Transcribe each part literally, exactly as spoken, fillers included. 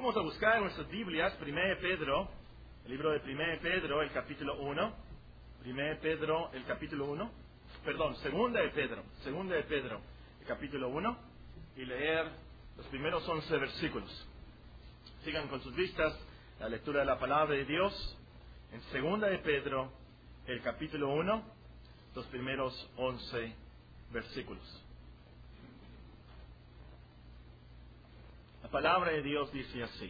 Vamos a buscar en nuestras Biblias, primera de Pedro, el libro de primera de Pedro, el capítulo uno. primera de Pedro, el capítulo uno. Perdón, segunda de Pedro, segunda de Pedro, el capítulo uno. Y leer los primeros once versículos. Sigan con sus vistas la lectura de la palabra de Dios en segunda de Pedro, el capítulo uno, los primeros once versículos. La palabra de Dios dice así: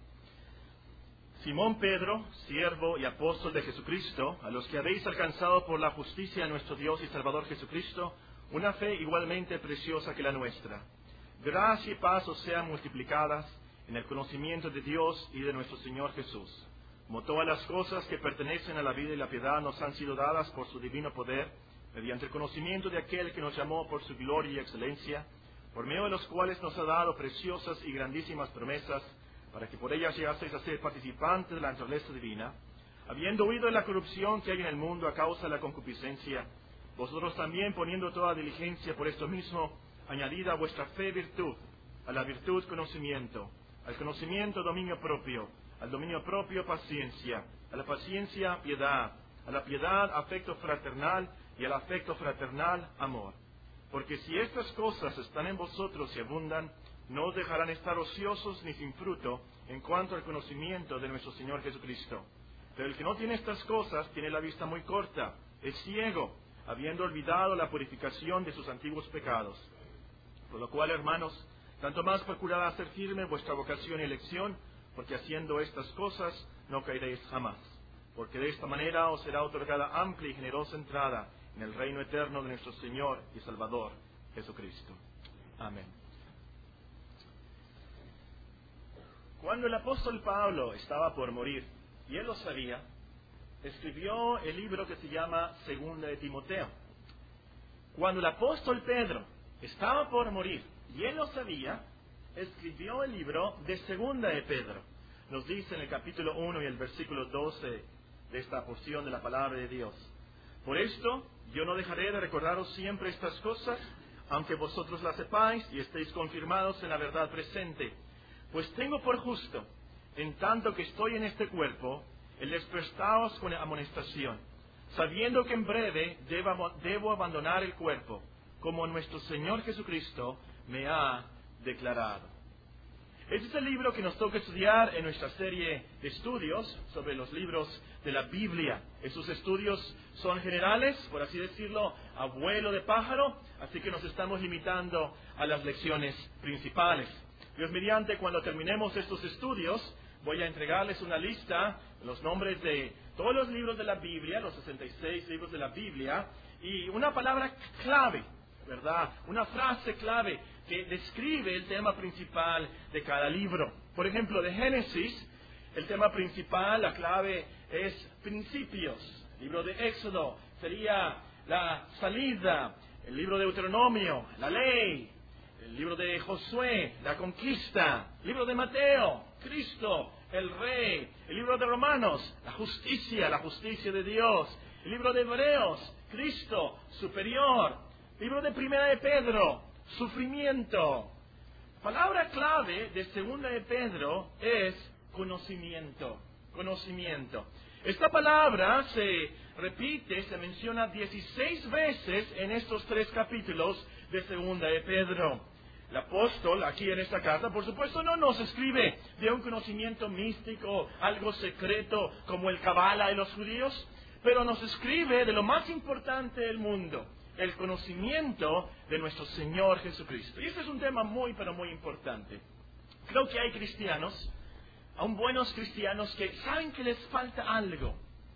Simón Pedro, siervo y apóstol de Jesucristo, a los que habéis alcanzado por la justicia de nuestro Dios y Salvador Jesucristo, una fe igualmente preciosa que la nuestra. Gracia y paz os sean multiplicadas en el conocimiento de Dios y de nuestro Señor Jesús. Como todas las cosas que pertenecen a la vida y la piedad nos han sido dadas por su divino poder, mediante el conocimiento de aquel que nos llamó por su gloria y excelencia, por medio de los cuales nos ha dado preciosas y grandísimas promesas, para que por ellas llegaseis a ser participantes de la naturaleza divina, habiendo huido de la corrupción que hay en el mundo a causa de la concupiscencia, vosotros también, poniendo toda diligencia por esto mismo, añadid a vuestra fe virtud, a la virtud conocimiento, al conocimiento dominio propio, al dominio propio paciencia, a la paciencia piedad, a la piedad afecto fraternal y al afecto fraternal amor. Porque si estas cosas están en vosotros y abundan, no os dejarán estar ociosos ni sin fruto en cuanto al conocimiento de nuestro Señor Jesucristo. Pero el que no tiene estas cosas tiene la vista muy corta, es ciego, habiendo olvidado la purificación de sus antiguos pecados. Por lo cual, hermanos, tanto más procurad hacer firme vuestra vocación y elección, porque haciendo estas cosas no caeréis jamás. Porque de esta manera os será otorgada amplia y generosa entrada en el reino eterno de nuestro Señor y Salvador Jesucristo. Amén. Cuando el apóstol Pablo estaba por morir, y él lo sabía, escribió el libro que se llama Segunda de Timoteo. Cuando el apóstol Pedro estaba por morir, y él lo sabía, escribió el libro de Segunda de Pedro. Nos dice en el capítulo uno y el versículo doce de esta porción de la palabra de Dios: Por esto yo no dejaré de recordaros siempre estas cosas, aunque vosotros las sepáis y estéis confirmados en la verdad presente. Pues tengo por justo, en tanto que estoy en este cuerpo, el despertaros con amonestación, sabiendo que en breve debo, debo abandonar el cuerpo, como nuestro Señor Jesucristo me ha declarado. Este es el libro que nos toca estudiar en nuestra serie de estudios sobre los libros de la Biblia. Esos estudios son generales, por así decirlo, a vuelo de pájaro, así que nos estamos limitando a las lecciones principales. Dios mediante, cuando terminemos estos estudios, voy a entregarles una lista, los nombres de todos los libros de la Biblia, los sesenta y seis libros de la Biblia, y una palabra clave, ¿verdad? Una frase clave que describe el tema principal de cada libro. Por ejemplo, de Génesis, el tema principal, la clave es principios. El libro de Éxodo sería la salida. El libro de Deuteronomio, la ley. El libro de Josué, la conquista. El libro de Mateo, Cristo, el Rey. El libro de Romanos, la justicia, la justicia de Dios. El libro de Hebreos, Cristo, superior. El libro de Primera de Pedro, sufrimiento. Palabra clave de Segunda de Pedro es conocimiento. Conocimiento. Esta palabra se repite, se menciona dieciséis veces en estos tres capítulos de Segunda de Pedro. El apóstol, aquí en esta carta, por supuesto, no nos escribe de un conocimiento místico, algo secreto como el Cabala de los judíos, pero nos escribe de lo más importante del mundo, el conocimiento de nuestro Señor Jesucristo. Y este es un tema muy, pero muy importante. Creo que hay cristianos, aún buenos cristianos, que saben que les falta algo.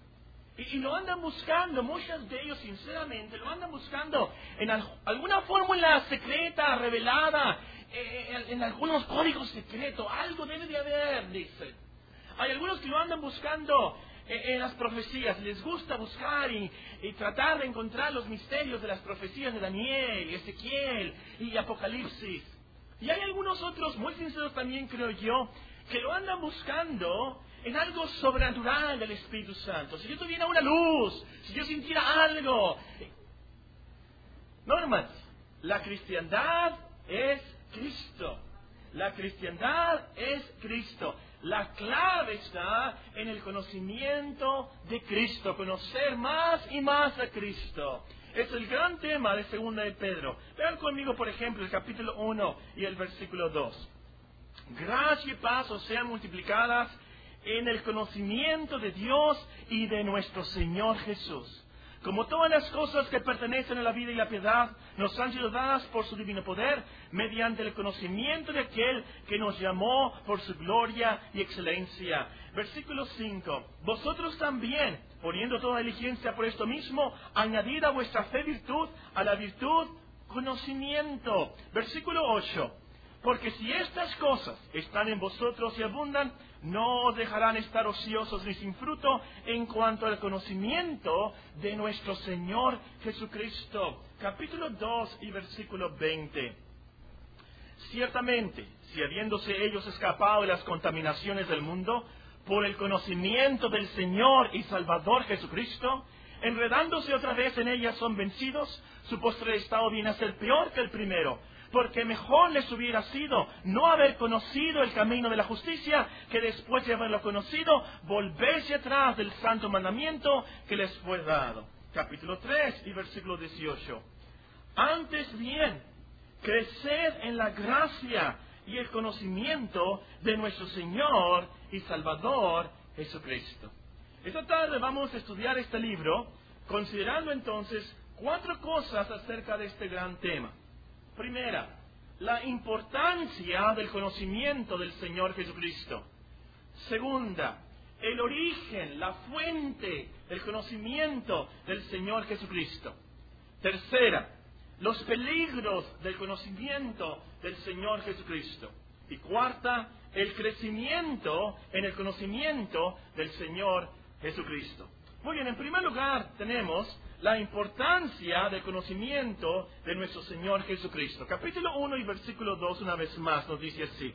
Y, y lo andan buscando, muchos de ellos sinceramente, lo andan buscando en al, alguna fórmula secreta, revelada, eh, en, en algunos códigos secretos. Algo debe de haber, dicen. Hay algunos que lo andan buscando en las profecías, les gusta buscar y, y tratar de encontrar los misterios de las profecías de Daniel, y Ezequiel y Apocalipsis. Y hay algunos otros, muy sinceros también creo yo, que lo andan buscando en algo sobrenatural del Espíritu Santo. Si yo tuviera una luz, si yo sintiera algo. No, hermanos, la cristiandad es Cristo. La cristiandad es Cristo. La clave está en el conocimiento de Cristo, conocer más y más a Cristo. Es el gran tema de Segunda de Pedro. Vean conmigo, por ejemplo, el capítulo uno y el versículo dos. Gracia y paz os sean multiplicadas en el conocimiento de Dios y de nuestro Señor Jesús. Como todas las cosas que pertenecen a la vida y la piedad nos han sido dadas por su divino poder, mediante el conocimiento de aquel que nos llamó por su gloria y excelencia. Versículo cinco. Vosotros también, poniendo toda diligencia por esto mismo, añadid a vuestra fe virtud, a la virtud conocimiento. Versículo ocho. Porque si estas cosas están en vosotros y abundan, no os dejarán estar ociosos ni sin fruto en cuanto al conocimiento de nuestro Señor Jesucristo. Capítulo dos y versículo veinte. Ciertamente, si habiéndose ellos escapado de las contaminaciones del mundo, por el conocimiento del Señor y Salvador Jesucristo, enredándose otra vez en ellas son vencidos, su postrer estado viene a ser peor que el primero. Porque mejor les hubiera sido no haber conocido el camino de la justicia, que después de haberlo conocido, volverse atrás del santo mandamiento que les fue dado. Capítulo tres y versículo dieciocho. Antes bien, creced en la gracia y el conocimiento de nuestro Señor y Salvador Jesucristo. Esta tarde vamos a estudiar este libro, considerando entonces cuatro cosas acerca de este gran tema. Primera, la importancia del conocimiento del Señor Jesucristo. Segunda, el origen, la fuente del conocimiento del Señor Jesucristo. Tercera, los peligros del conocimiento del Señor Jesucristo. Y cuarta, el crecimiento en el conocimiento del Señor Jesucristo. Muy bien, en primer lugar tenemos la importancia del conocimiento de nuestro Señor Jesucristo. Capítulo uno y versículo dos, una vez más, nos dice así.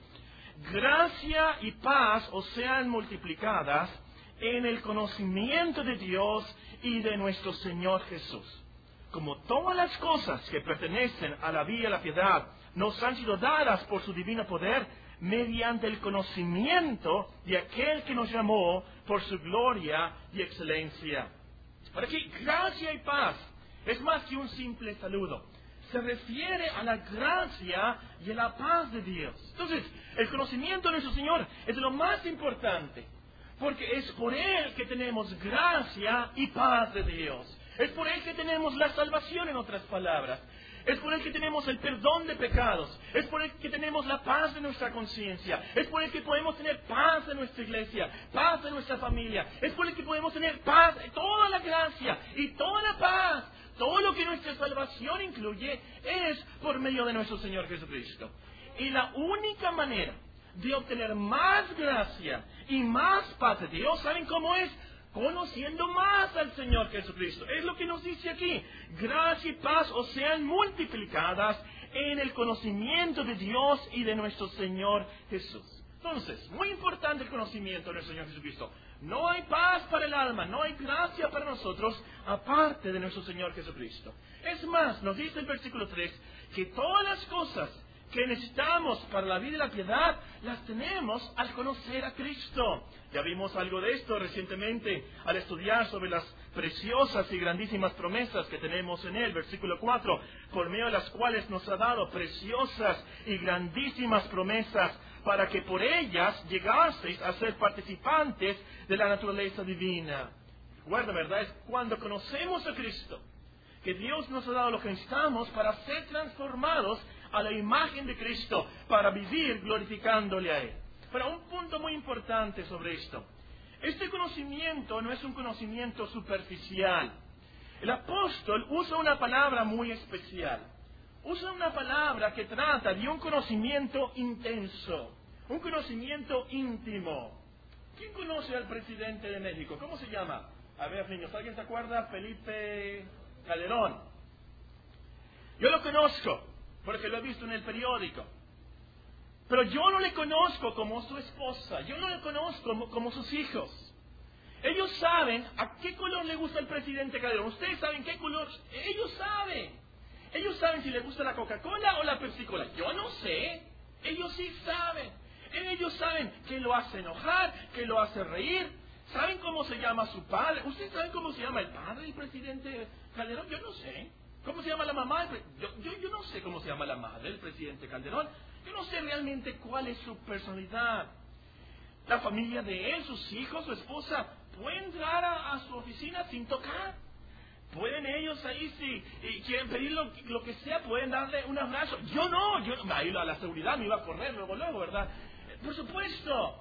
Gracia y paz os sean multiplicadas en el conocimiento de Dios y de nuestro Señor Jesús. Como todas las cosas que pertenecen a la vida y la piedad nos han sido dadas por su divino poder, mediante el conocimiento de aquel que nos llamó por su gloria y excelencia. Por aquí, gracia y paz es más que un simple saludo. Se refiere a la gracia y a la paz de Dios. Entonces, el conocimiento de nuestro Señor es lo más importante, porque es por Él que tenemos gracia y paz de Dios. Es por Él que tenemos la salvación, en otras palabras. Es por Él que tenemos el perdón de pecados. Es por Él que tenemos la paz de nuestra conciencia. Es por Él que podemos tener paz en nuestra iglesia, paz en nuestra familia. Es por Él que podemos tener paz, toda la gracia y toda la paz. Todo lo que nuestra salvación incluye es por medio de nuestro Señor Jesucristo. Y la única manera de obtener más gracia y más paz de Dios, ¿saben cómo es? Conociendo más al Señor Jesucristo. Es lo que nos dice aquí. Gracia y paz os sean multiplicadas en el conocimiento de Dios y de nuestro Señor Jesús. Entonces, muy importante el conocimiento de nuestro Señor Jesucristo. No hay paz para el alma, no hay gracia para nosotros, aparte de nuestro Señor Jesucristo. Es más, nos dice el versículo tres, que todas las cosas que necesitamos para la vida y la piedad, las tenemos al conocer a Cristo. Ya vimos algo de esto recientemente al estudiar sobre las preciosas y grandísimas promesas que tenemos en Él. Versículo cuatro, por medio de las cuales nos ha dado preciosas y grandísimas promesas para que por ellas llegaseis a ser participantes de la naturaleza divina. Recuerda, ¿verdad? Es cuando conocemos a Cristo que Dios nos ha dado lo que necesitamos para ser transformados a la imagen de Cristo, para vivir glorificándole a Él. Pero un punto muy importante sobre esto. Este conocimiento no es un conocimiento superficial. El apóstol usa una palabra muy especial. Usa una palabra que trata de un conocimiento intenso, un conocimiento íntimo. ¿Quién conoce al presidente de México? ¿Cómo se llama? A ver, niños, ¿alguien se acuerda? Felipe Calderón. Yo lo conozco, porque lo he visto en el periódico. Pero yo no le conozco como su esposa, yo no le conozco como, como sus hijos. Ellos saben a qué color le gusta el presidente Calderón. Ustedes saben qué color, ellos saben. Ellos saben si le gusta la Coca-Cola o la Pepsi-Cola. Yo no sé. Ellos sí saben. Ellos saben que lo hace enojar, que lo hace reír. ¿Saben cómo se llama su padre? ¿Ustedes saben cómo se llama el padre del presidente Calderón? Yo no sé. ¿Cómo se llama la mamá? Yo, yo, yo no sé cómo se llama la madre del presidente Calderón. Yo no sé realmente cuál es su personalidad. La familia de él, sus hijos, su esposa, pueden entrar a, a su oficina sin tocar. Pueden ellos ahí, si y quieren pedir lo, lo que sea, pueden darle un abrazo. Yo no, yo ahí a la seguridad me iba a correr luego, luego, ¿verdad? Por supuesto,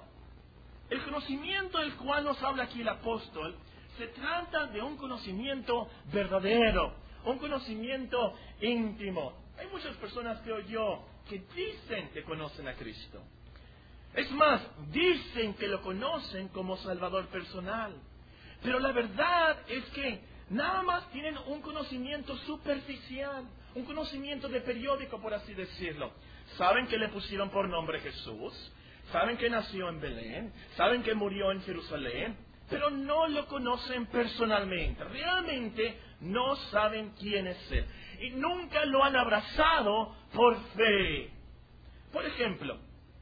el conocimiento del cual nos habla aquí el apóstol, se trata de un conocimiento verdadero, un conocimiento íntimo. Hay muchas personas, creo yo, que dicen que conocen a Cristo. Es más, dicen que lo conocen como Salvador personal. Pero la verdad es que nada más tienen un conocimiento superficial, un conocimiento de periódico, por así decirlo. Saben que le pusieron por nombre Jesús, saben que nació en Belén, saben que murió en Jerusalén, pero no lo conocen personalmente. Realmente no saben quién es Él. Y nunca lo han abrazado por fe. Por ejemplo,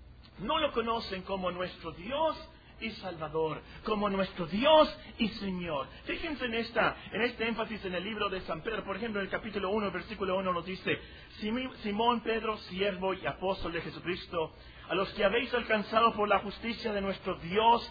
no lo conocen como nuestro Dios y Salvador, como nuestro Dios y Señor. Fíjense en esta, en este énfasis en el libro de San Pedro. Por ejemplo, en el capítulo uno, versículo uno nos dice: Simón Pedro, siervo y apóstol de Jesucristo, a los que habéis alcanzado por la justicia de nuestro Dios,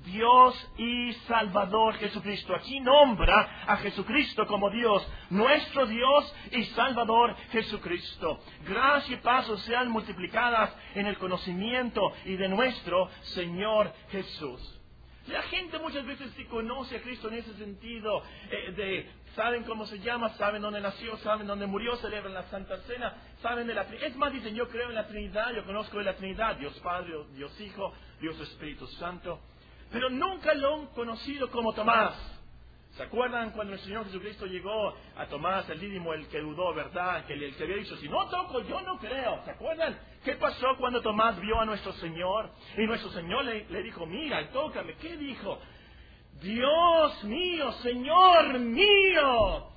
Dios y Salvador Jesucristo. Aquí nombra a Jesucristo como Dios, nuestro Dios y Salvador Jesucristo. Gracia y paz os sean multiplicadas en el conocimiento y de nuestro Señor Jesús. La gente muchas veces sí conoce a Cristo en ese sentido, eh, de saben cómo se llama, saben dónde nació, saben dónde murió, celebran la Santa Cena, saben de la... Es más, dicen, yo creo en la Trinidad, yo conozco de la Trinidad, Dios Padre, Dios Hijo, Dios Espíritu Santo. Pero nunca lo han conocido como Tomás. ¿Se acuerdan cuando el Señor Jesucristo llegó a Tomás, el Dídimo, el que dudó, verdad? Que el que había dicho, si no toco, yo no creo. ¿Se acuerdan? ¿Qué pasó cuando Tomás vio a nuestro Señor? Y nuestro Señor le, le dijo, mira, tócame. ¿Qué dijo? Dios mío, Señor mío.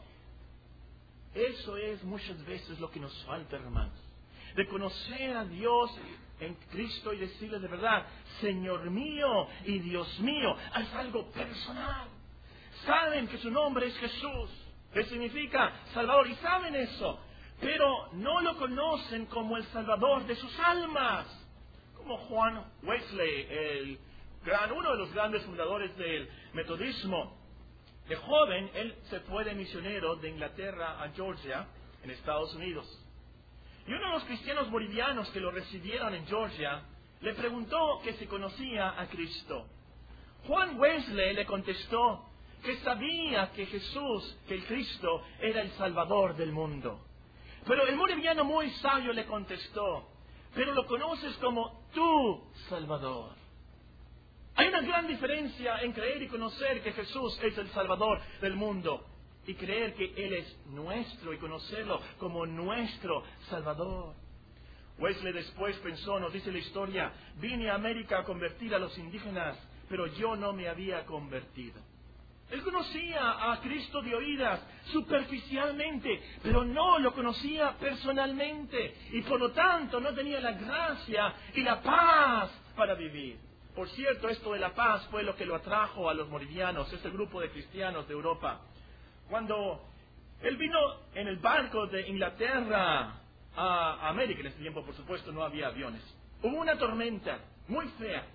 Eso es muchas veces lo que nos falta, hermanos. De conocer a Dios en Cristo y decirle de verdad, Señor mío y Dios mío. Es algo personal. Saben que su nombre es Jesús, que significa Salvador, y saben eso, pero no lo conocen como el Salvador de sus almas. Como Juan Wesley, el gran, uno de los grandes fundadores del metodismo. De joven, él se fue de misionero de Inglaterra a Georgia, en Estados Unidos. Y uno de los cristianos bolivianos que lo recibieron en Georgia le preguntó que si conocía a Cristo. Juan Wesley le contestó que sabía que Jesús, que el Cristo, era el Salvador del mundo. Pero el boliviano muy sabio le contestó, pero lo conoces como tu Salvador. Hay una gran diferencia en creer y conocer que Jesús es el Salvador del mundo y creer que Él es nuestro y conocerlo como nuestro Salvador. Wesley después pensó, nos dice la historia, vine a América a convertir a los indígenas, pero yo no me había convertido. Él conocía a Cristo de oídas, superficialmente, pero no lo conocía personalmente. Y por lo tanto no tenía la gracia y la paz para vivir. Por cierto, esto de la paz fue lo que lo atrajo a los moravianos, este grupo de cristianos de Europa. Cuando él vino en el barco de Inglaterra a América, en ese tiempo por supuesto no había aviones, hubo una tormenta muy fea.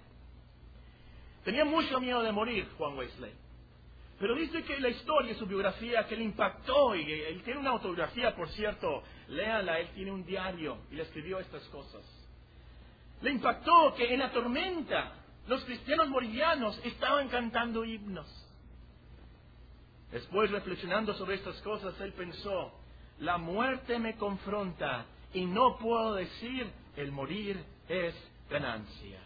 Tenía mucho miedo de morir Juan Wesley. Pero dice que la historia, su biografía, que le impactó, y él tiene una autobiografía, por cierto, léala, él tiene un diario, y le escribió estas cosas. Le impactó que en la tormenta, los cristianos bolivianos estaban cantando himnos. Después, reflexionando sobre estas cosas, él pensó, la muerte me confronta, y no puedo decir, el morir es ganancia.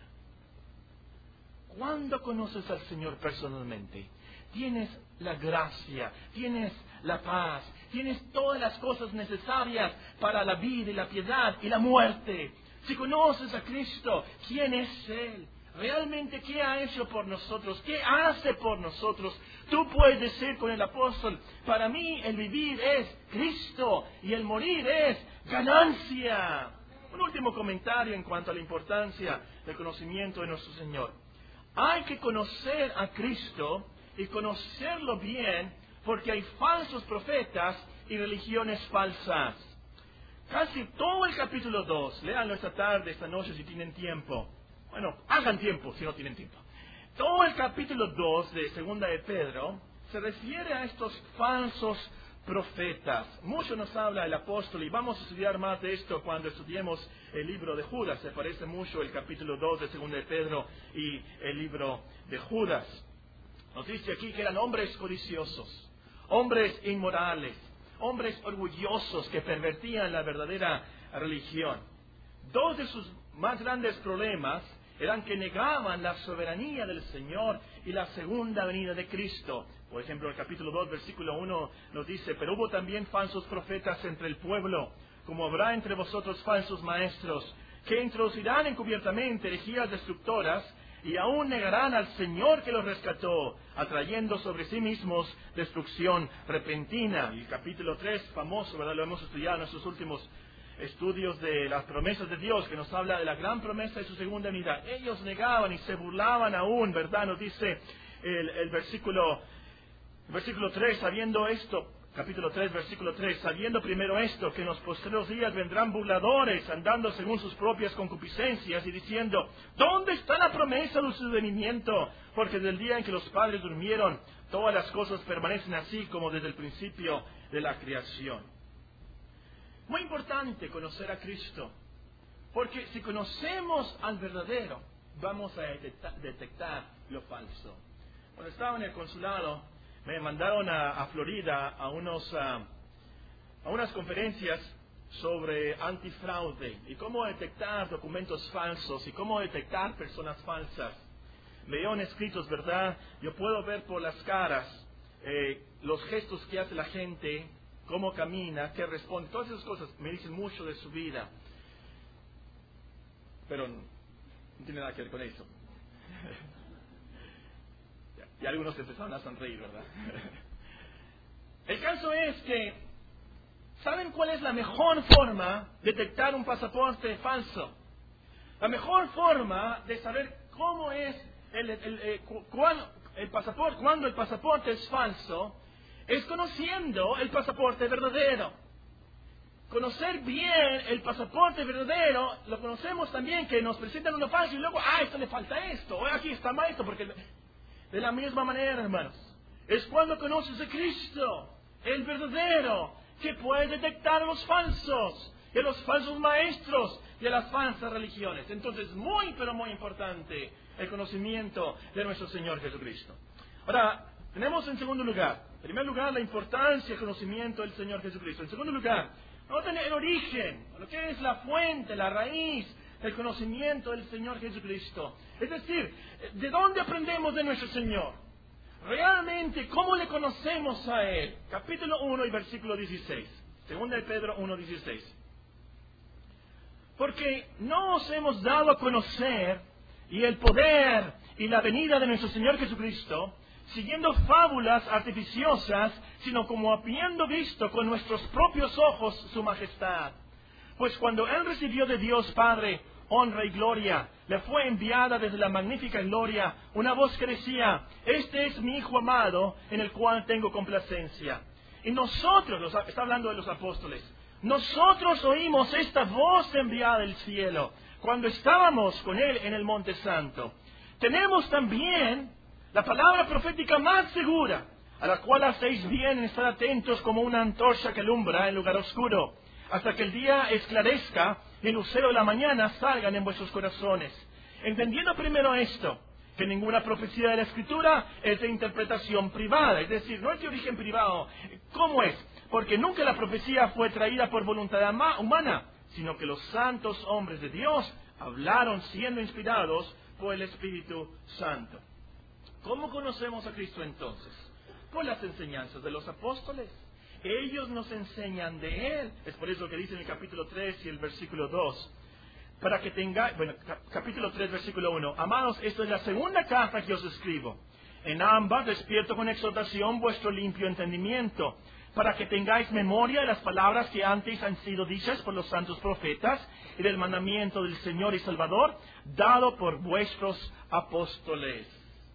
¿Cuándo conoces al Señor personalmente? Tienes la gracia, tienes la paz, tienes todas las cosas necesarias para la vida y la piedad y la muerte. Si conoces a Cristo, ¿quién es Él? ¿Realmente qué ha hecho por nosotros? ¿Qué hace por nosotros? Tú puedes decir con el apóstol, para mí el vivir es Cristo y el morir es ganancia. Un último comentario en cuanto a la importancia del conocimiento de nuestro Señor. Hay que conocer a Cristo y conocerlo bien, porque hay falsos profetas y religiones falsas. Casi todo el capítulo dos, léanlo esta tarde, esta noche si tienen tiempo. Bueno, hagan tiempo si no tienen tiempo. Todo el capítulo dos de Segunda de Pedro se refiere a estos falsos profetas. Mucho nos habla el apóstol y vamos a estudiar más de esto cuando estudiemos el libro de Judas. Se parece mucho el capítulo dos de Segunda de Pedro y el libro de Judas. Nos dice aquí que eran hombres codiciosos, hombres inmorales, hombres orgullosos que pervertían la verdadera religión. Dos de sus más grandes problemas eran que negaban la soberanía del Señor y la segunda venida de Cristo. Por ejemplo, el capítulo dos, versículo uno nos dice: pero hubo también falsos profetas entre el pueblo, como habrá entre vosotros falsos maestros, que introducirán encubiertamente herejías destructoras, y aún negarán al Señor que los rescató, atrayendo sobre sí mismos destrucción repentina. Y el capítulo tres, famoso, ¿verdad? Lo hemos estudiado en nuestros últimos estudios de las promesas de Dios, que nos habla de la gran promesa de su segunda venida. Ellos negaban y se burlaban aún, ¿verdad? Nos dice el, el versículo, el versículo tres, sabiendo esto, capítulo tres, versículo tres, sabiendo primero esto, que en los postreros días vendrán burladores, andando según sus propias concupiscencias, y diciendo: ¿dónde está la promesa de su venimiento? Porque desde el día en que los padres durmieron, todas las cosas permanecen así como desde el principio de la creación. Muy importante conocer a Cristo, porque si conocemos al verdadero, vamos a detectar, detectar lo falso. Cuando estaba en el consulado, me mandaron a, a Florida a, unos, a, a unas conferencias sobre antifraude y cómo detectar documentos falsos y cómo detectar personas falsas. Me dieron escritos, ¿verdad? Yo puedo ver por las caras eh, los gestos que hace la gente, cómo camina, qué responde, todas esas cosas me dicen mucho de su vida. Pero no, no tiene nada que ver con eso. Y algunos empezaron a sonreír, ¿verdad? El caso es que, ¿saben cuál es la mejor forma de detectar un pasaporte falso? La mejor forma de saber cómo es el, el, el, el, cuál, el pasaporte, cuando el pasaporte es falso, es conociendo el pasaporte verdadero. Conocer bien el pasaporte verdadero, lo conocemos también, que nos presentan uno falso y luego, ah, esto le falta esto, o aquí está mal esto, porque de la misma manera, hermanos, es cuando conoces a Cristo, el verdadero, que puedes detectar a los falsos, y a los falsos maestros, y a las falsas religiones. Entonces, muy, pero muy importante, el conocimiento de nuestro Señor Jesucristo. Ahora, tenemos en segundo lugar, en primer lugar, la importancia del conocimiento del Señor Jesucristo. En segundo lugar, vamos a tener el origen, lo que es la fuente, la raíz del conocimiento del Señor Jesucristo. Es decir, ¿de dónde aprendemos de nuestro Señor? Realmente, ¿cómo le conocemos a Él? Capítulo uno y versículo dieciséis. Segunda de Pedro uno, dieciséis. Porque no os hemos dado a conocer y el poder y la venida de nuestro Señor Jesucristo, siguiendo fábulas artificiosas, sino como habiendo visto con nuestros propios ojos su majestad. Pues cuando Él recibió de Dios Padre honra y gloria, le fue enviada desde la magnífica gloria una voz que decía: este es mi Hijo amado, en el cual tengo complacencia. Y nosotros, está hablando de los apóstoles, nosotros oímos esta voz enviada del cielo, cuando estábamos con Él en el Monte Santo. Tenemos también la palabra profética más segura, a la cual hacéis bien en estar atentos como una antorcha que alumbra en lugar oscuro, hasta que el día esclarezca y el lucero de la mañana salgan en vuestros corazones. Entendiendo primero esto, que ninguna profecía de la Escritura es de interpretación privada, es decir, no es de origen privado. ¿Cómo es? Porque nunca la profecía fue traída por voluntad humana, sino que los santos hombres de Dios hablaron siendo inspirados por el Espíritu Santo. ¿Cómo conocemos a Cristo entonces? Por las enseñanzas de los apóstoles. Ellos nos enseñan de Él. Es por eso que dice en el capítulo tres y el versículo dos. Para que tengáis, bueno, capítulo tres, versículo uno. Amados, esta es la segunda carta que os escribo. En ambas despierto con exhortación vuestro limpio entendimiento, para que tengáis memoria de las palabras que antes han sido dichas por los santos profetas y del mandamiento del Señor y Salvador, dado por vuestros apóstoles.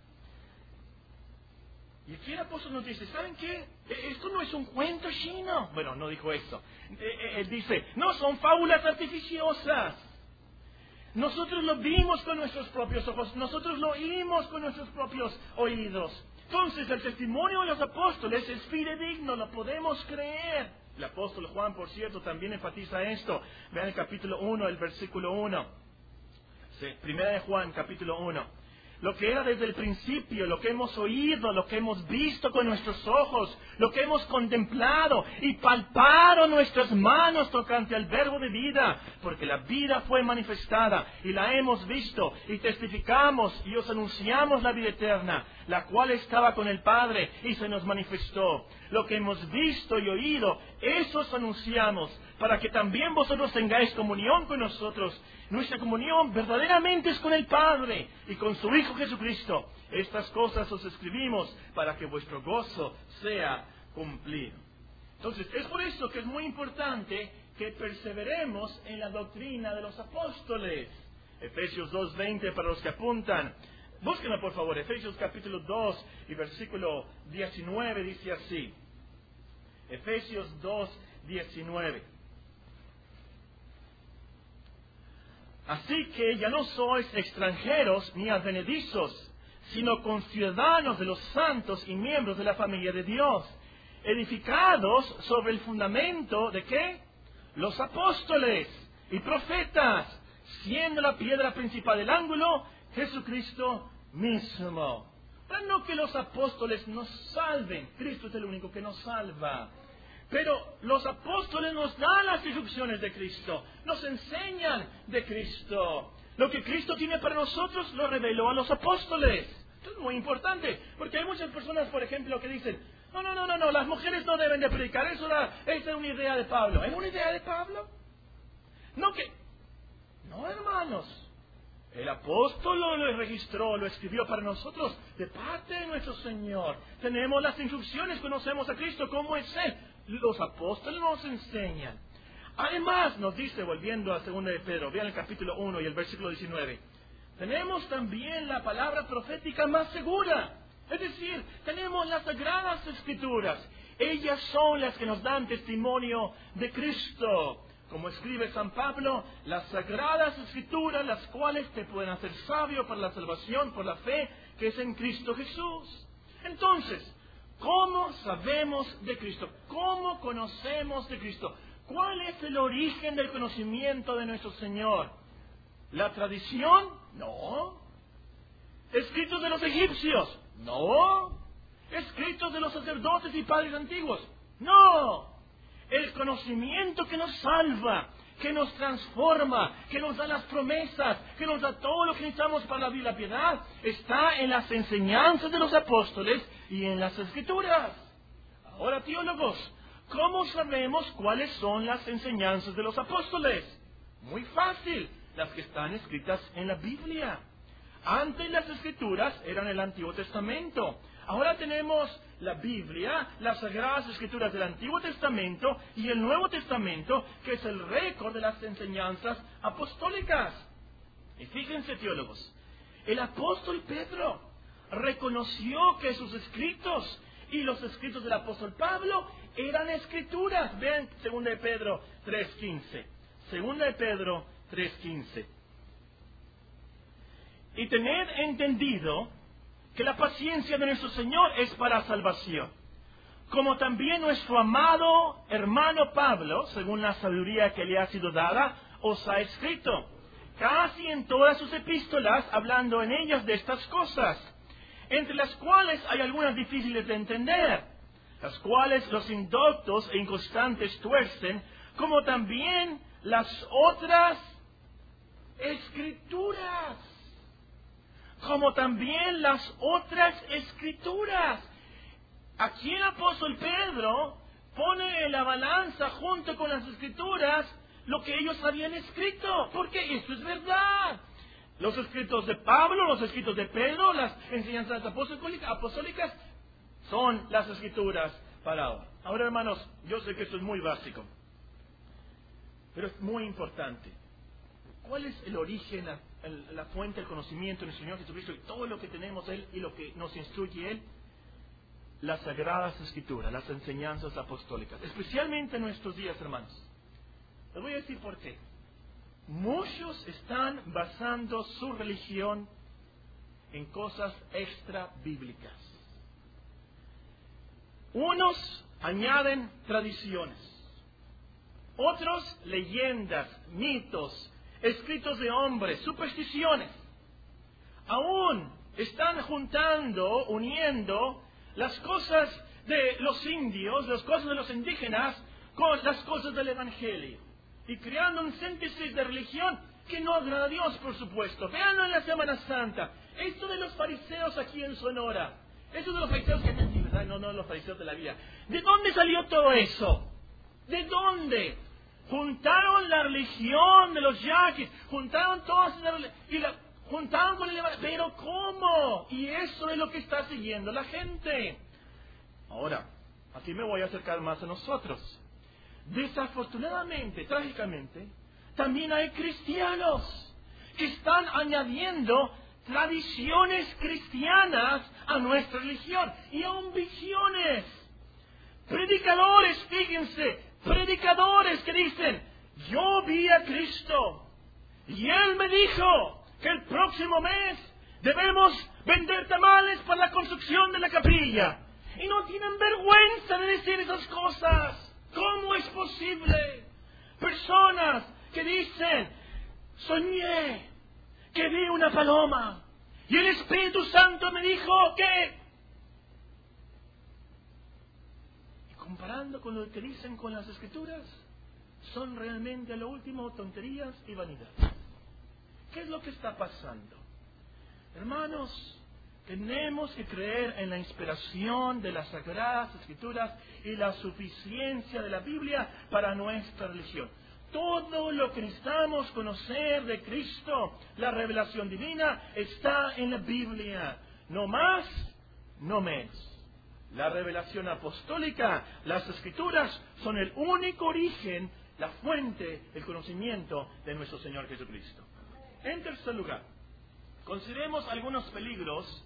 Y aquí el apóstol nos dice, ¿saben qué? Esto no es un cuento chino. Bueno, no dijo esto. Él dice, no, son fábulas artificiosas. Nosotros lo vimos con nuestros propios ojos, nosotros lo oímos con nuestros propios oídos. Entonces, el testimonio de los apóstoles es fidedigno, lo podemos creer. El apóstol Juan, por cierto, también enfatiza esto. Vean el capítulo uno, el versículo uno. Sí, primera de Juan, capítulo uno. Lo que era desde el principio, lo que hemos oído, lo que hemos visto con nuestros ojos, lo que hemos contemplado y palpado nuestras manos tocante al verbo de vida, porque la vida fue manifestada y la hemos visto y testificamos y os anunciamos la vida eterna, la cual estaba con el Padre y se nos manifestó. Lo que hemos visto y oído, eso os anunciamos, para que también vosotros tengáis comunión con nosotros. Nuestra comunión verdaderamente es con el Padre y con su Hijo Jesucristo. Estas cosas os escribimos para que vuestro gozo sea cumplido. Entonces, es por eso que es muy importante que perseveremos en la doctrina de los apóstoles. Efesios dos veinte para los que apuntan. Búsquenlo por favor, Efesios capítulo dos y versículo diecinueve dice así. Efesios dos diecinueve. Así que ya no sois extranjeros ni advenedizos, sino conciudadanos de los santos y miembros de la familia de Dios, edificados sobre el fundamento de ¿qué? Los apóstoles y profetas, siendo la piedra principal del ángulo, Jesucristo mismo. Pero no que los apóstoles nos salven, Cristo es el único que nos salva. Pero los apóstoles nos dan las instrucciones de Cristo, nos enseñan de Cristo. Lo que Cristo tiene para nosotros lo reveló a los apóstoles. Esto es muy importante, porque hay muchas personas, por ejemplo, que dicen, no, no, no, no, no las mujeres no deben de predicar, eso era, esa es una idea de Pablo. ¿Es una idea de Pablo? No, que... No, hermanos. El apóstol lo registró, lo escribió para nosotros, de parte de nuestro Señor. Tenemos las instrucciones, conocemos a Cristo, ¿cómo es Él? Los apóstoles nos enseñan. Además, nos dice, volviendo a segunda de Pedro, vean el capítulo uno y el versículo diecinueve, tenemos también la palabra profética más segura. Es decir, tenemos las sagradas escrituras. Ellas son las que nos dan testimonio de Cristo. Como escribe San Pablo, las sagradas escrituras, las cuales te pueden hacer sabio para la salvación por la fe que es en Cristo Jesús. Entonces, ¿cómo sabemos de Cristo? ¿Cómo conocemos de Cristo? ¿Cuál es el origen del conocimiento de nuestro Señor? ¿La tradición? No. ¿Escritos de los egipcios? No. ¿Escritos de los sacerdotes y padres antiguos? No. El conocimiento que nos salva, que nos transforma, que nos da las promesas, que nos da todo lo que necesitamos para la vida y la piedad, está en las enseñanzas de los apóstoles y en las escrituras. Ahora, teólogos, ¿cómo sabemos cuáles son las enseñanzas de los apóstoles? Muy fácil, las que están escritas en la Biblia. Antes las escrituras eran el Antiguo Testamento. Ahora tenemos la Biblia, las Sagradas Escrituras del Antiguo Testamento y el Nuevo Testamento, que es el récord de las enseñanzas apostólicas. Y fíjense, teólogos, el apóstol Pedro reconoció que sus escritos y los escritos del apóstol Pablo eran escrituras. Vean segunda de Pedro tres quince. segunda de Pedro tres quince. Y tened entendido que la paciencia de nuestro Señor es para salvación, como también nuestro amado hermano Pablo, según la sabiduría que le ha sido dada, os ha escrito, casi en todas sus epístolas, hablando en ellas de estas cosas, entre las cuales hay algunas difíciles de entender, las cuales los indoctos e inconstantes tuercen, como también las otras escrituras. Como también las otras escrituras. Aquí el apóstol Pedro pone en la balanza junto con las escrituras lo que ellos habían escrito, porque esto es verdad. Los escritos de Pablo, los escritos de Pedro, las enseñanzas apostólicas son las escrituras para ahora. Ahora, hermanos, yo sé que esto es muy básico, pero es muy importante. ¿Cuál es el origen, la, el, la fuente del conocimiento del Señor Jesucristo y todo lo que tenemos Él y lo que nos instruye Él? Las Sagradas Escrituras, las enseñanzas apostólicas, especialmente en nuestros días, hermanos. Les voy a decir por qué. Muchos están basando su religión en cosas extra bíblicas. Unos añaden tradiciones, otros leyendas, mitos, escritos de hombres, supersticiones. Aún están juntando, uniendo las cosas de los indios, las cosas de los indígenas, con las cosas del Evangelio. Y creando un síntesis de religión que no agrada a Dios, por supuesto. Veanlo en la Semana Santa. Esto de los fariseos aquí en Sonora. Esto de los fariseos que no, ¿verdad? no, no los fariseos de la vida. ¿De dónde salió todo eso? ¿De dónde? Juntaron la religión de los yaquis, juntaron todas y la juntaron con el Evangelio. Pero ¿cómo? Y eso es lo que está siguiendo la gente. Ahora, aquí me voy a acercar más a nosotros. Desafortunadamente, trágicamente, también hay cristianos que están añadiendo tradiciones cristianas a nuestra religión y aún visiones. Predicadores, fíjense, predicadores que dicen, yo vi a Cristo y Él me dijo que el próximo mes debemos vender tamales para la construcción de la capilla. Y no tienen vergüenza de decir esas cosas. ¿Cómo es posible? Personas que dicen, soñé que vi una paloma y el Espíritu Santo me dijo que... Y comparando con lo que dicen con las Escrituras, son realmente a lo último tonterías y vanidad. ¿Qué es lo que está pasando? Hermanos, tenemos que creer en la inspiración de las Sagradas Escrituras y la suficiencia de la Biblia para nuestra religión. Todo lo que necesitamos conocer de Cristo, la revelación divina, está en la Biblia. No más, no menos. La revelación apostólica, las Escrituras, son el único origen, la fuente del conocimiento de nuestro Señor Jesucristo. En tercer lugar, consideremos algunos peligros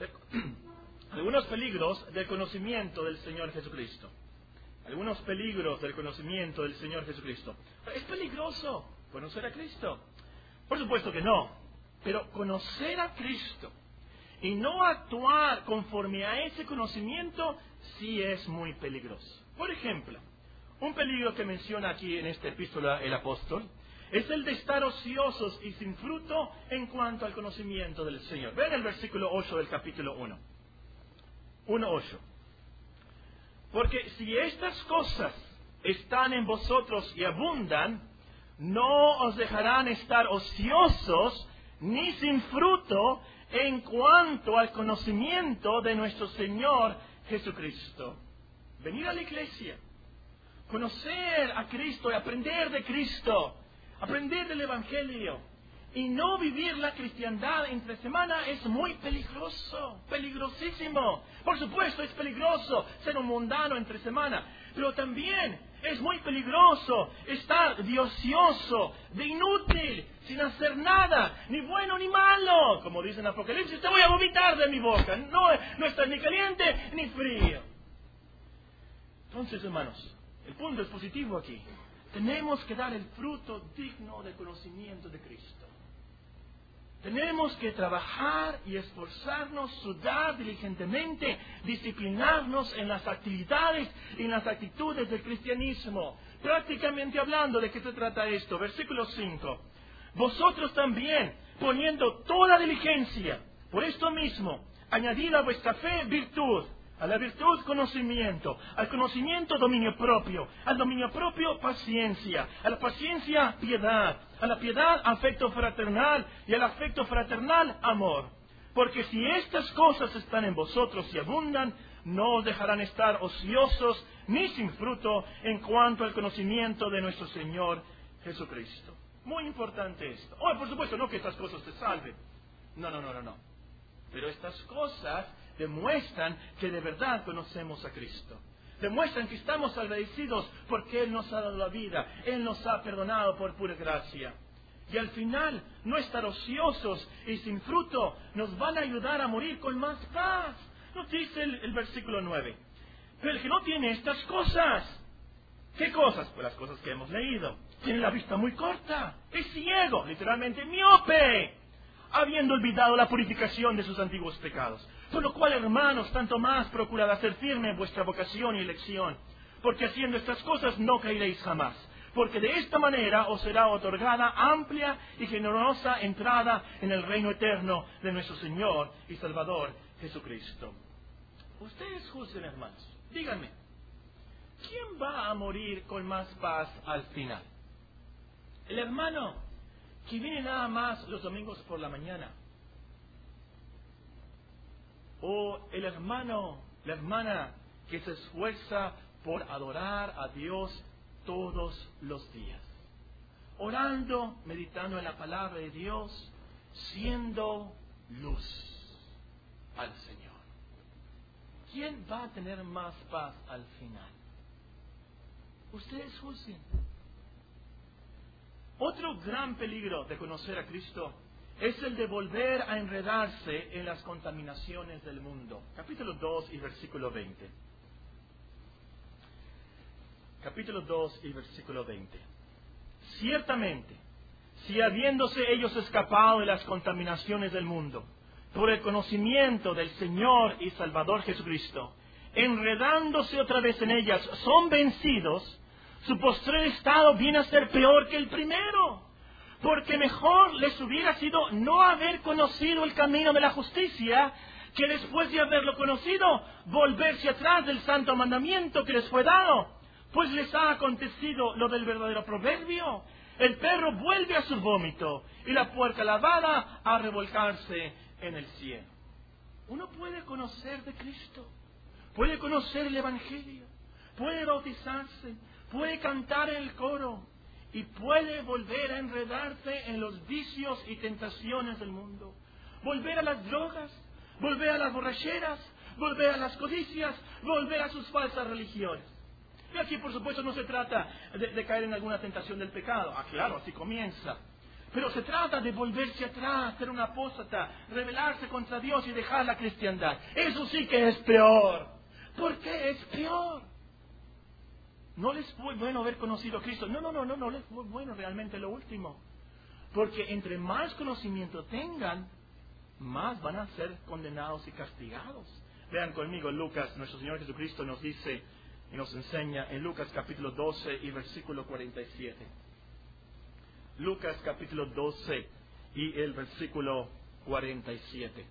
algunos peligros del conocimiento del Señor Jesucristo. Algunos peligros del conocimiento del Señor Jesucristo. ¿Es peligroso conocer a Cristo? Por supuesto que no. Pero conocer a Cristo y no actuar conforme a ese conocimiento sí es muy peligroso. Por ejemplo, un peligro que menciona aquí en esta epístola el apóstol es el de estar ociosos y sin fruto en cuanto al conocimiento del Señor. Vean el versículo ocho del capítulo uno. uno ocho. Porque si estas cosas están en vosotros y abundan, no os dejarán estar ociosos ni sin fruto en cuanto al conocimiento de nuestro Señor Jesucristo. Venir a la iglesia, conocer a Cristo y aprender de Cristo, aprender del Evangelio y no vivir la cristiandad entre semana es muy peligroso, peligrosísimo. Por supuesto es peligroso ser un mundano entre semana, pero también es muy peligroso estar de ocioso, de inútil, sin hacer nada, ni bueno ni malo. Como dice en Apocalipsis, te voy a vomitar de mi boca, no, no estás ni caliente ni frío. Entonces, hermanos, el punto es positivo aquí. Tenemos que dar el fruto digno del conocimiento de Cristo. Tenemos que trabajar y esforzarnos, sudar diligentemente, disciplinarnos en las actividades y en las actitudes del cristianismo. Prácticamente hablando, ¿de qué se trata esto? Versículo cinco. Vosotros también, poniendo toda diligencia, por esto mismo, añadid a vuestra fe virtud, a la virtud conocimiento, al conocimiento dominio propio, al dominio propio paciencia, a la paciencia piedad, a la piedad afecto fraternal y al afecto fraternal amor. Porque si estas cosas están en vosotros y abundan, no os dejarán estar ociosos ni sin fruto en cuanto al conocimiento de nuestro Señor Jesucristo. Muy importante esto. Oh, por supuesto, no que estas cosas te salven. No, no, no, no, no. Pero estas cosas demuestran que de verdad conocemos a Cristo. demuestran que estamos agradecidos porque Él nos ha dado la vida, Él nos ha perdonado por pura gracia. Y al final, no estar ociosos y sin fruto nos van a ayudar a morir con más paz. Nos dice el, el versículo nueve. Pero el que no tiene estas cosas, ¿qué cosas? Pues las cosas que hemos leído. Tiene la vista muy corta, es ciego, literalmente miope, habiendo olvidado la purificación de sus antiguos pecados. Por lo cual, hermanos, tanto más procurad hacer firme vuestra vocación y elección, porque haciendo estas cosas no caeréis jamás. Porque de esta manera os será otorgada amplia y generosa entrada en el reino eterno de nuestro Señor y Salvador Jesucristo. Ustedes juzguen, hermanos. Díganme, ¿quién va a morir con más paz al final? ¿El hermano que viene nada más los domingos por la mañana? ¿O el hermano, la hermana que se esfuerza por adorar a Dios todos los días, orando, meditando en la palabra de Dios, siendo luz al Señor? ¿Quién va a tener más paz al final? Ustedes juzguen. Otro gran peligro de conocer a Cristo es el de volver a enredarse en las contaminaciones del mundo. Capítulo dos y versículo veinte. Capítulo dos y versículo veinte. Ciertamente, si habiéndose ellos escapado de las contaminaciones del mundo, por el conocimiento del Señor y Salvador Jesucristo, enredándose otra vez en ellas, son vencidos, su postrer estado viene a ser peor que el primero, porque mejor les hubiera sido no haber conocido el camino de la justicia, que después de haberlo conocido, volverse atrás del santo mandamiento que les fue dado. Pues les ha acontecido lo del verdadero proverbio: el perro vuelve a su vómito y la puerca lavada a revolcarse en el cielo. Uno puede conocer de Cristo, puede conocer el Evangelio, puede bautizarse, puede cantar en el coro y puede volver a enredarse en los vicios y tentaciones del mundo, volver a las drogas, volver a las borracheras, volver a las codicias, volver a sus falsas religiones. Y aquí, por supuesto, no se trata de, de caer en alguna tentación del pecado. Ah, claro, así comienza. Pero se trata de volverse atrás, ser un apóstata, rebelarse contra Dios y dejar la cristiandad. Eso sí que es peor. ¿Por qué es peor? No les fue bueno haber conocido a Cristo. No, no, no, no, no les fue bueno realmente lo último. Porque entre más conocimiento tengan, más van a ser condenados y castigados. Vean conmigo, Lucas, nuestro Señor Jesucristo nos dice y nos enseña en Lucas capítulo doce y versículo cuarenta y siete. Lucas capítulo doce y el versículo cuarenta y siete.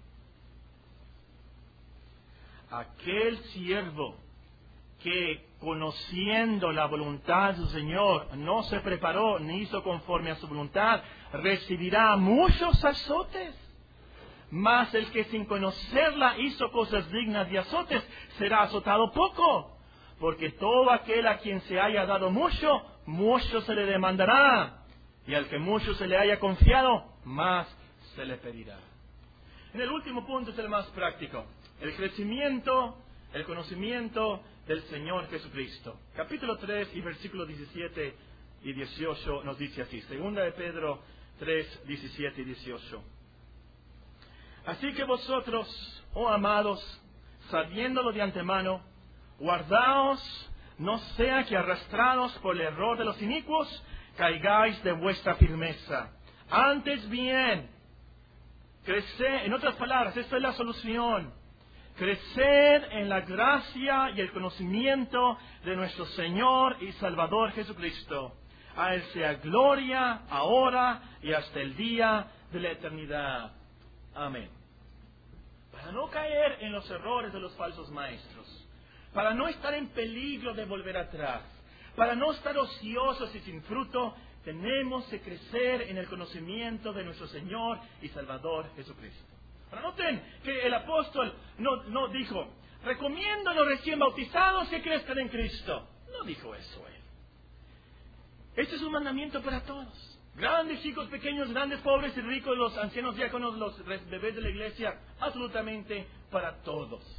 Aquel siervo que, conociendo la voluntad de su Señor, no se preparó ni hizo conforme a su voluntad, recibirá muchos azotes. Mas el que sin conocerla hizo cosas dignas de azotes, será azotado poco. Porque todo aquel a quien se haya dado mucho, mucho se le demandará. Y al que mucho se le haya confiado, más se le pedirá. En el último punto es el más práctico: el crecimiento, el conocimiento del Señor Jesucristo. Capítulo tres y versículos diecisiete y dieciocho nos dice así. Segunda de Pedro tres, diecisiete y dieciocho. Así que vosotros, oh amados, sabiéndolo de antemano, guardaos, no sea que arrastrados por el error de los inicuos, caigáis de vuestra firmeza. Antes bien, creced, en otras palabras, esta es la solución: creced en la gracia y el conocimiento de nuestro Señor y Salvador Jesucristo. A Él sea gloria, ahora y hasta el día de la eternidad. Amén. Para no caer en los errores de los falsos maestros, para no estar en peligro de volver atrás, para no estar ociosos y sin fruto, tenemos que crecer en el conocimiento de nuestro Señor y Salvador Jesucristo. Ahora noten que el apóstol no, no dijo: recomiendo a los recién bautizados que crezcan en Cristo. No dijo eso él. Este es un mandamiento para todos. Grandes, chicos, pequeños, grandes, pobres y ricos, los ancianos diáconos, los bebés de la iglesia, absolutamente para todos.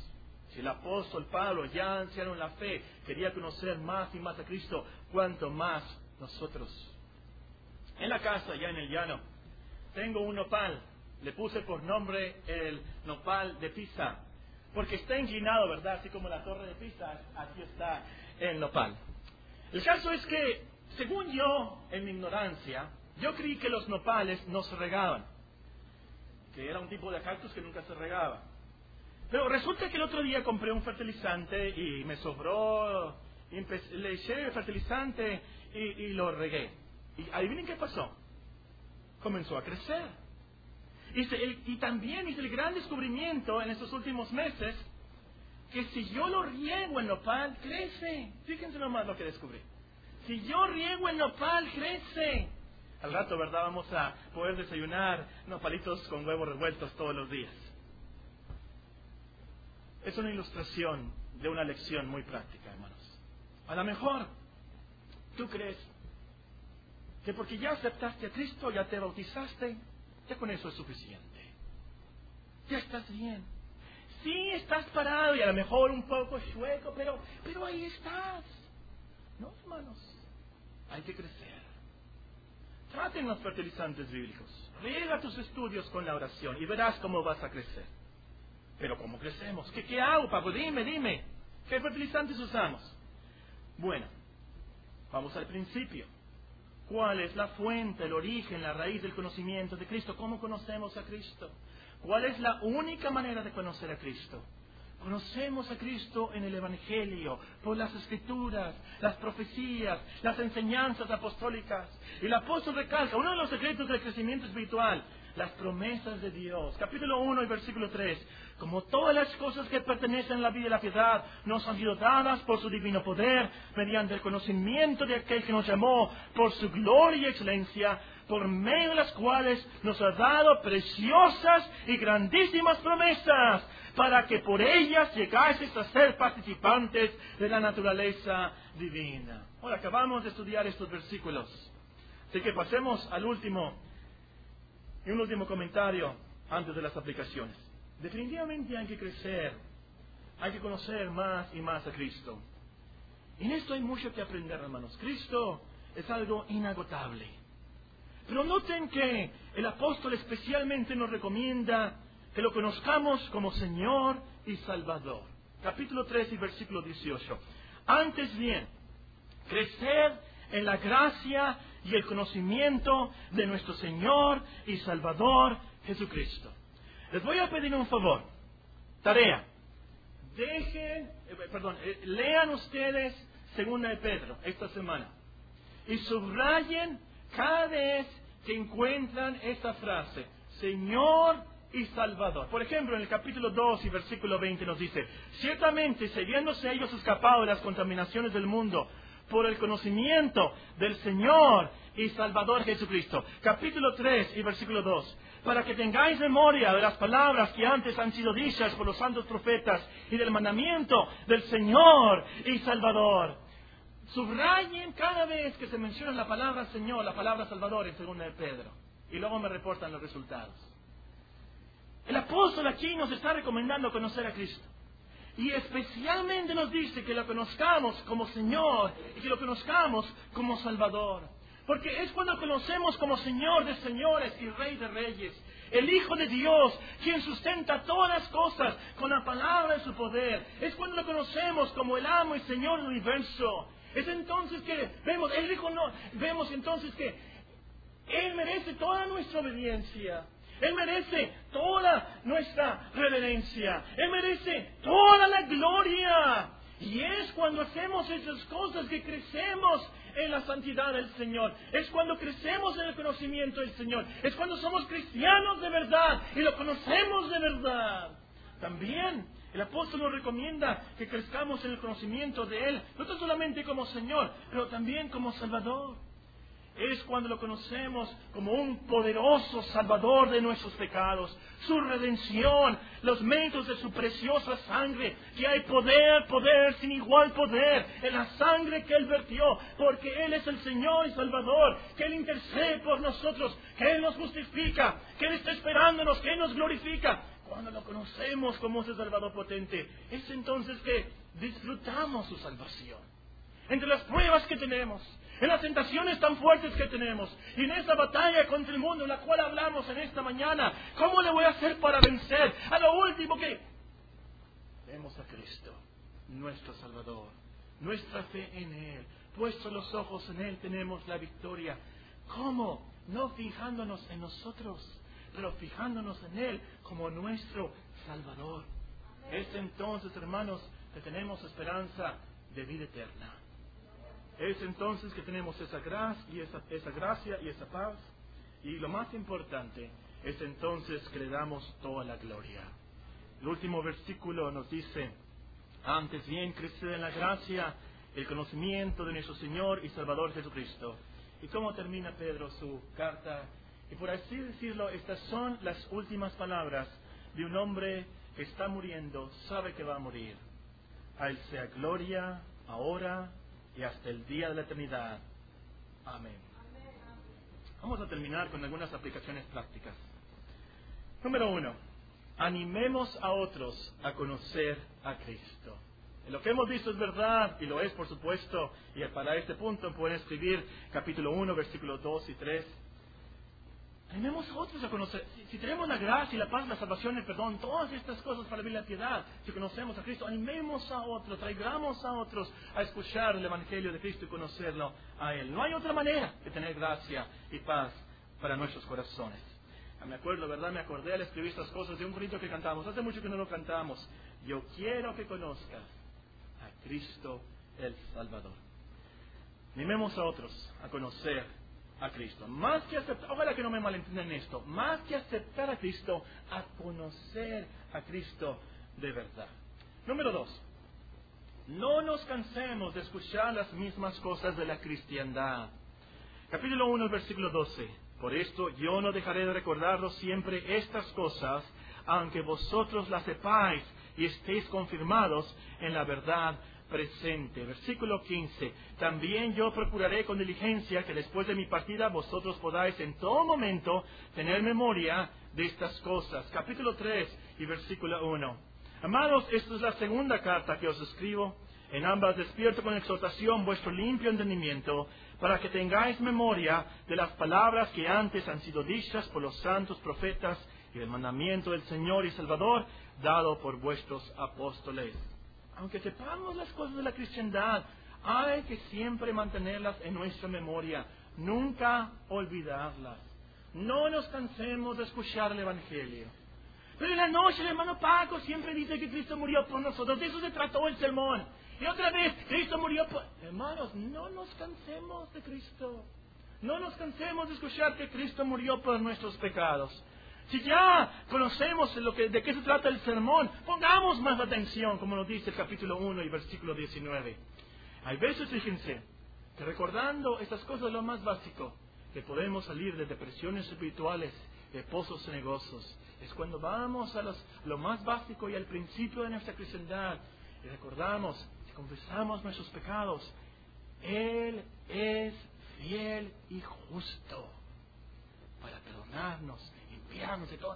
Si el apóstol Pablo, ya anciano en la fe, quería conocer más y más a Cristo, cuanto más nosotros. En la casa, ya en el llano, tengo un nopal. Le puse por nombre el nopal de Pisa, porque está inclinado, ¿verdad? Así como la torre de Pisa, aquí está el nopal. El caso es que, según yo, en mi ignorancia, yo creí que los nopales no se regaban, que era un tipo de cactus que nunca se regaba. Pero resulta que el otro día compré un fertilizante y me sobró, y empecé, le eché el fertilizante y, y lo regué. Y adivinen qué pasó. Comenzó a crecer. Y, se, el, y también hice el gran descubrimiento en estos últimos meses que si yo lo riego el nopal, crece. Fíjense nomás lo que descubrí. Si yo riego el nopal, crece. Al rato, ¿verdad? Vamos a poder desayunar nopalitos con huevos revueltos todos los días. Es una ilustración de una lección muy práctica, hermanos. A lo mejor tú crees que porque ya aceptaste a Cristo, ya te bautizaste, ya con eso es suficiente. Ya estás bien. Sí, estás parado y a lo mejor un poco chueco, pero, pero ahí estás. No, hermanos, hay que crecer. Traten los fertilizantes bíblicos. Riega tus estudios con la oración y verás cómo vas a crecer. Pero ¿cómo crecemos? ¿Qué, qué hago, Pablo? Dime, dime. ¿Qué fertilizantes usamos? Bueno, vamos al principio. ¿Cuál es la fuente, el origen, la raíz del conocimiento de Cristo? ¿Cómo conocemos a Cristo? ¿Cuál es la única manera de conocer a Cristo? Conocemos a Cristo en el Evangelio, por las Escrituras, las profecías, las enseñanzas apostólicas. Y el apóstol recalca, uno de los secretos del crecimiento espiritual, las promesas de Dios. Capítulo uno y versículo tres. Como todas las cosas que pertenecen a la vida y la piedad nos han sido dadas por su divino poder, mediante el conocimiento de aquel que nos llamó por su gloria y excelencia, por medio de las cuales nos ha dado preciosas y grandísimas promesas, para que por ellas llegaseis a ser participantes de la naturaleza divina. Ahora acabamos de estudiar estos versículos, así que pasemos al último y un último comentario antes de las aplicaciones. Definitivamente hay que crecer, hay que conocer más y más a Cristo. En esto hay mucho que aprender, hermanos. Cristo es algo inagotable. Pero noten que el apóstol especialmente nos recomienda que lo conozcamos como Señor y Salvador. Capítulo tres y versículo dieciocho. Antes bien, crecer en la gracia y el conocimiento de nuestro Señor y Salvador Jesucristo. Les voy a pedir un favor. Tarea. Dejen, eh, perdón, eh, lean ustedes Segunda de Pedro esta semana. Y subrayen cada vez que encuentran esta frase, Señor y Salvador. Por ejemplo, en el capítulo dos y versículo veinte nos dice, ciertamente, si habiéndose ellos escapado de las contaminaciones del mundo, por el conocimiento del Señor y Salvador Jesucristo. Capítulo tres y versículo dos. Para que tengáis memoria de las palabras que antes han sido dichas por los santos profetas y del mandamiento del Señor y Salvador. Subrayen cada vez que se menciona la palabra Señor, la palabra Salvador en segunda de Pedro. Y luego me reportan los resultados. El apóstol aquí nos está recomendando conocer a Cristo. Y especialmente nos dice que lo conozcamos como Señor y que lo conozcamos como Salvador. Porque es cuando conocemos como Señor de señores y Rey de reyes, el Hijo de Dios, quien sustenta todas las cosas con la palabra de su poder. Es cuando lo conocemos como el amo y Señor del universo. Es entonces que vemos, Él dijo no, vemos entonces que Él merece toda nuestra obediencia. Él merece toda nuestra reverencia. Él merece toda la gloria. Y es cuando hacemos esas cosas que crecemos en la santidad del Señor. Es cuando crecemos en el conocimiento del Señor. Es cuando somos cristianos de verdad y lo conocemos de verdad. También el apóstol nos recomienda que crezcamos en el conocimiento de Él, no tan solamente como Señor, pero también como Salvador. Es cuando lo conocemos como un poderoso Salvador de nuestros pecados, su redención, los méritos de su preciosa sangre, que hay poder, poder, sin igual poder en la sangre que Él vertió, porque Él es el Señor y Salvador, que Él intercede por nosotros, que Él nos justifica, que Él está esperándonos, que Él nos glorifica. cuando lo conocemos como ese Salvador potente, es entonces que disfrutamos su salvación. Entre las pruebas que tenemos, en las tentaciones tan fuertes que tenemos, y en esta batalla contra el mundo, en la cual hablamos en esta mañana, ¿cómo le voy a hacer para vencer? A lo último que vemos a Cristo, nuestro Salvador, nuestra fe en Él, puestos los ojos en Él, tenemos la victoria. ¿Cómo? No fijándonos en nosotros, pero fijándonos en Él como nuestro Salvador. Es entonces, hermanos, que tenemos esperanza de vida eterna. Es entonces que tenemos esa gracia y esa, esa gracia y esa paz. Y lo más importante es entonces que le damos toda la gloria. El último versículo nos dice: antes bien, creced en la gracia, el conocimiento de nuestro Señor y Salvador Jesucristo. ¿Y cómo termina Pedro su carta? Y por así decirlo, estas son las últimas palabras de un hombre que está muriendo, sabe que va a morir. A Él sea gloria, ahora y hasta el día de la eternidad. Amén. Vamos a terminar con algunas aplicaciones prácticas. Número uno, animemos a otros a conocer a Cristo. Lo que hemos visto es verdad, y lo es por supuesto, y para este punto pueden escribir capítulo uno, versículos dos y tres. Animemos a otros a conocer. Si, si tenemos la gracia y la paz, la salvación, el perdón, todas estas cosas para vivir la piedad, si conocemos a Cristo, animemos a otros, traigamos a otros a escuchar el Evangelio de Cristo y conocerlo a Él. No hay otra manera de tener gracia y paz para nuestros corazones. Me acuerdo, ¿verdad? Me acordé al escribir estas cosas de un grito que cantamos. Hace mucho que no lo cantamos. Yo quiero que conozcas a Cristo el Salvador. Animemos a otros a conocer a Cristo. Más que aceptar, ojalá que no me malentiendan esto, más que aceptar a Cristo, a conocer a Cristo de verdad. Número dos, no nos cansemos de escuchar las mismas cosas de la cristiandad. Capítulo uno, versículo doce. Por esto yo no dejaré de recordaros siempre estas cosas, aunque vosotros las sepáis y estéis confirmados en la verdad presente. Versículo quince. También yo procuraré con diligencia que después de mi partida vosotros podáis en todo momento tener memoria de estas cosas. Capítulo tres y versículo uno. Amados, esta es la segunda carta que os escribo. En ambas despierto con exhortación vuestro limpio entendimiento, para que tengáis memoria de las palabras que antes han sido dichas por los santos profetas y del mandamiento del Señor y Salvador dado por vuestros apóstoles. Aunque sepamos las cosas de la cristiandad, hay que siempre mantenerlas en nuestra memoria, nunca olvidarlas. No nos cansemos de escuchar el Evangelio. Pero en la noche el hermano Paco siempre dice que Cristo murió por nosotros. De eso se trató el sermón. Y otra vez, Cristo murió por... Hermanos, no nos cansemos de Cristo. No nos cansemos de escuchar que Cristo murió por nuestros pecados. Si ya conocemos lo que, de qué se trata el sermón, pongamos más atención, como nos dice el capítulo uno y versículo diecinueve. Hay veces, fíjense, que recordando estas cosas es lo más básico, que podemos salir de depresiones espirituales, de pozos cenagosos. Es cuando vamos a los, lo más básico y al principio de nuestra cristiandad y recordamos, si confesamos nuestros pecados, Él es fiel y justo para perdonarnos, limpiarnos de todo.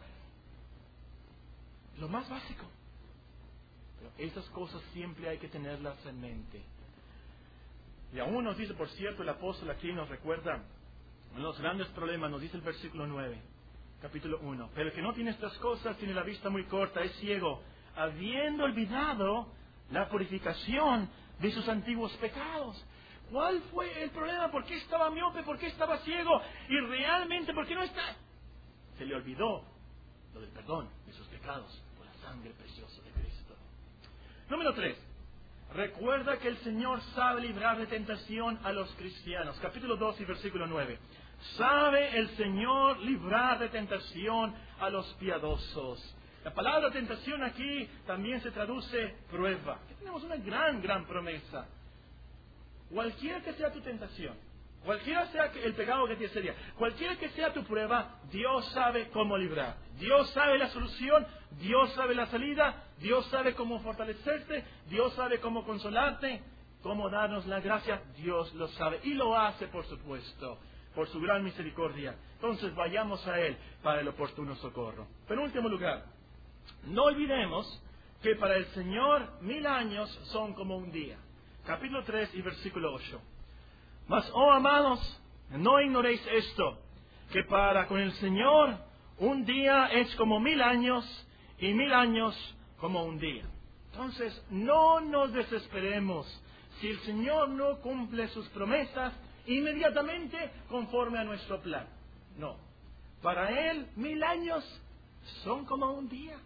Lo más básico. Pero esas cosas siempre hay que tenerlas en mente. Y aún nos dice, por cierto, el apóstol aquí nos recuerda en los grandes problemas, nos dice el versículo nueve, capítulo uno. Pero el que no tiene estas cosas tiene la vista muy corta, es ciego, habiendo olvidado la purificación de sus antiguos pecados. ¿Cuál fue el problema? ¿Por qué estaba miope? ¿Por qué estaba ciego? Y realmente, ¿por qué no está? Se le olvidó lo del perdón de sus pecados por la sangre preciosa de Cristo. Número tres. Recuerda que el Señor sabe librar de tentación a los cristianos. Capítulo dos y versículo nueve. Sabe el Señor librar de tentación a los piadosos. La palabra tentación aquí también se traduce prueba. Aquí tenemos una gran, gran promesa. Cualquiera que sea tu tentación, cualquiera sea el pecado que te sería, cualquiera que sea tu prueba, Dios sabe cómo librar. Dios sabe la solución, Dios sabe la salida, Dios sabe cómo fortalecerte, Dios sabe cómo consolarte, cómo darnos la gracia, Dios lo sabe. Y lo hace, por supuesto, por su gran misericordia. Entonces vayamos a Él para el oportuno socorro. Pero en último lugar, No olvidemos que para el Señor mil años son como un día. Capítulo tres y versículo ocho. Mas, oh amados, no ignoréis esto, que para con el Señor un día es como mil años y mil años como un día. Entonces, no nos desesperemos si el Señor no cumple sus promesas inmediatamente conforme a nuestro plan. No. Para Él, mil años son como un día.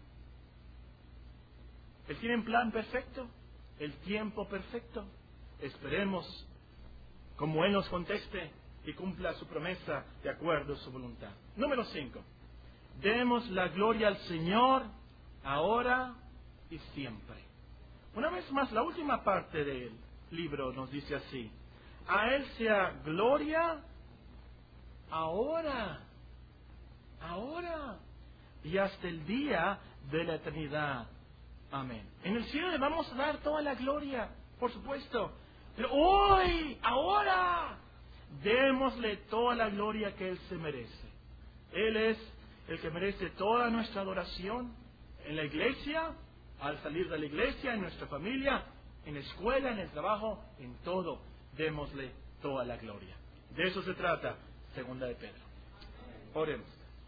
Él tiene un plan perfecto, el tiempo perfecto. Esperemos como Él nos conteste y cumpla su promesa de acuerdo a su voluntad. Número cinco. Demos la gloria al Señor ahora y siempre. Una vez más, la última parte del libro nos dice así: a Él sea gloria ahora, ahora y hasta el día de la eternidad. Amén. En el cielo le vamos a dar toda la gloria, por supuesto, pero hoy, ahora, démosle toda la gloria que Él se merece. Él es el que merece toda nuestra adoración en la iglesia, al salir de la iglesia, en nuestra familia, en la escuela, en el trabajo, en todo, démosle toda la gloria. De eso se trata Segunda de Pedro. Oremos.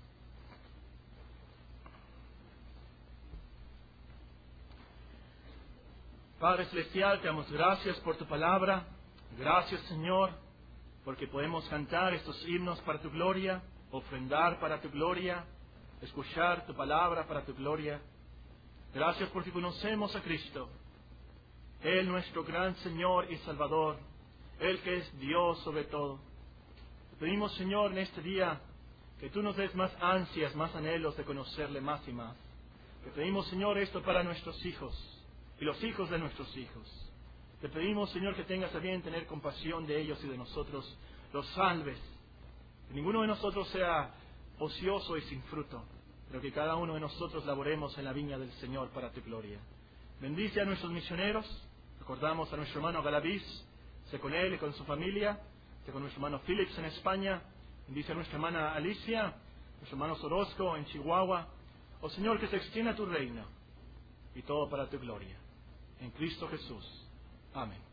Padre Celestial, te damos gracias por tu palabra. Gracias, Señor, porque podemos cantar estos himnos para tu gloria, ofrendar para tu gloria, escuchar tu palabra para tu gloria. Gracias porque conocemos a Cristo, Él nuestro gran Señor y Salvador, Él que es Dios sobre todo. Te pedimos, Señor, en este día, que tú nos des más ansias, más anhelos de conocerle más y más. Te pedimos, Señor, esto para nuestros hijos y los hijos de nuestros hijos. Te pedimos, Señor, que tengas a bien tener compasión de ellos y de nosotros, los salves. Que ninguno de nosotros sea ocioso y sin fruto, pero que cada uno de nosotros laboremos en la viña del Señor para tu gloria. Bendice a nuestros misioneros. Recordamos a nuestro hermano Galaviz, sé con él y con su familia, sé con nuestro hermano Phillips en España. Bendice a nuestra hermana Alicia, nuestro hermano Sorosco en Chihuahua. Oh Señor, que se extienda tu reino y todo para tu gloria. En Cristo Jesús. Amén.